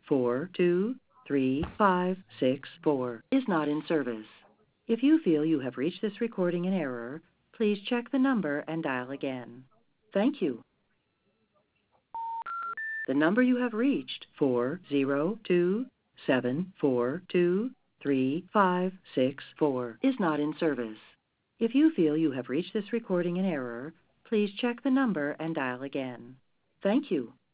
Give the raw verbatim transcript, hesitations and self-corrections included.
four two three five six four is not in service. If you feel you have reached this recording in error, please check the number and dial again. Thank you. The number you have reached, four zero two seven four two three five six four, is not in service. If you feel you have reached this recording in error, please check the number and dial again. Thank you.